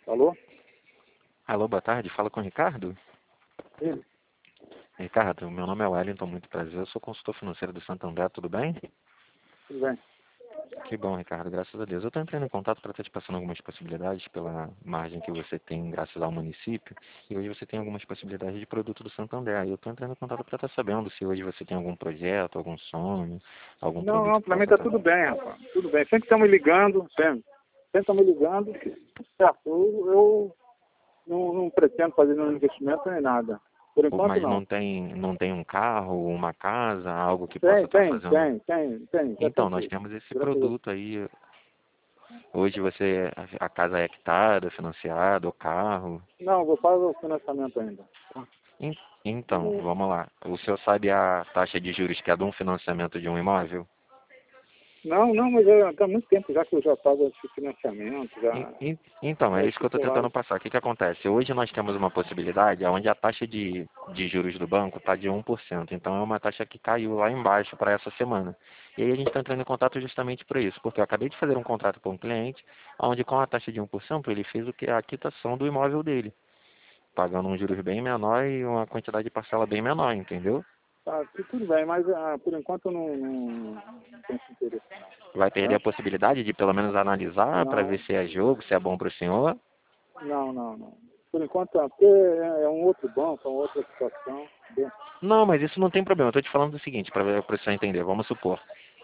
Alô? Alô, boa tarde. Fala com o Ricardo. Sim, Ricardo, meu nome é Wellington, muito prazer. Eu sou consultor financeiro do Santander, tudo bem? tudo bem. Que bom, Ricardo, graças a Deus. Eu estou entrando em contato para estar te passando algumas possibilidades pela margem que você tem graças ao município. E hoje você tem algumas possibilidades de produto do Santander. E eu estou entrando em contato para estar sabendo se hoje você tem algum projeto, algum sonho, algum Não, produto não, que pra mim possa tá estar. tudo bem, rapaz. Tudo bem. Sempre estão me ligando, sempre. Sempre estão me ligando. Certo, eu não pretendo fazer nenhum investimento nem nada. Por enquanto, Mas não. não tem um carro, uma casa, algo que possa Tem, estar tem, fazendo. tem, tem, tem. Já tem Então, nós tudo. temos esse Graças a Deus. produto aí. Hoje a casa é quitada, financiada, o carro. Não, vou fazer o financiamento ainda. En- Então, vamos lá. O senhor sabe a taxa de juros que é de um financiamento de um imóvel? Não, não, mas há muito tempo já que eu já pago esse financiamento, Então, é já isso que eu estou tentando estipulado. passar. O que que acontece? Hoje nós temos uma possibilidade onde a taxa de juros do banco está de 1%. Então, é uma taxa que caiu lá embaixo para essa semana. E aí a gente está entrando em contato justamente por isso, porque eu acabei de fazer um contrato com um cliente, onde com a taxa de 1% ele fez o que é a quitação do imóvel dele, pagando um juros bem menor e uma quantidade de parcela bem menor, entendeu? Tá, tudo bem, mas por enquanto eu não tenho esse interesse, Vai não. perder a Tá? possibilidade de pelo menos analisar para ver Não, se é jogo, se é bom para o senhor. não, não, não. Por enquanto, porque é um outro banco, é uma outra situação. Entendeu? Não, mas isso não tem problema. Eu estou te falando do seguinte, para o senhor entender. Vamos supor.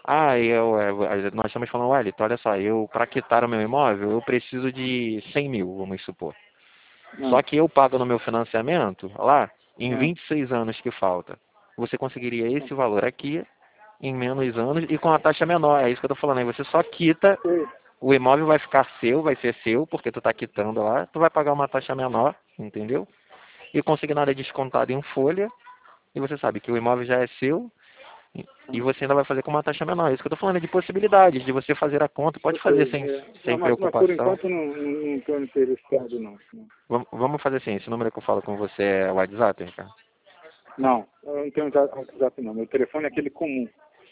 Nós estamos falando, Wellington, olha só, eu, para quitar o meu imóvel, eu preciso de 100 mil, vamos supor. Só Não, que eu pago no meu financiamento, lá, em não, 26 anos que falta. Você conseguiria esse valor aqui, em menos anos, e com a taxa menor. É isso que eu estou falando aí. Você só quita, sei, o imóvel vai ficar seu, vai ser seu, porque tu está quitando lá, tu vai pagar uma taxa menor, entendeu? E consignado é descontado em folha, e você sabe que o imóvel já é seu, e não. você ainda vai fazer com uma taxa menor. Isso que eu estou falando é de possibilidades, de você fazer a conta, pode Eu fazer sei, sem mas por preocupação. enquanto não estou interessado, não. Vamos fazer assim, esse número que eu falo com você é o WhatsApp, Ricardo? Não, eu não tenho WhatsApp, não. Meu telefone é aquele comum.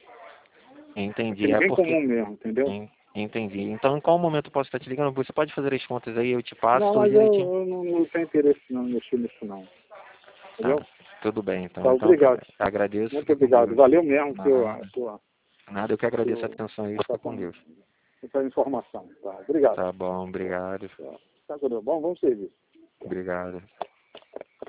Entendi, Aquele é bem porque... comum mesmo, entendeu? Entendi. Então, em qual momento eu posso estar te ligando? Você pode fazer as contas aí, eu te passo Não, tudo mas direitinho? eu não tenho interesse não, em mexer nisso, não. Tá, Entendeu? tudo bem, então. Tá, Então, obrigado. agradeço, Muito fica com obrigado. Deus. Valeu mesmo Nada, nada, eu que agradeço a seu, atenção aí, tá fica com com Deus. essa informação. Tá, obrigado. Tá bom, obrigado. Tá, tá, bom, vamos servir. Obrigado.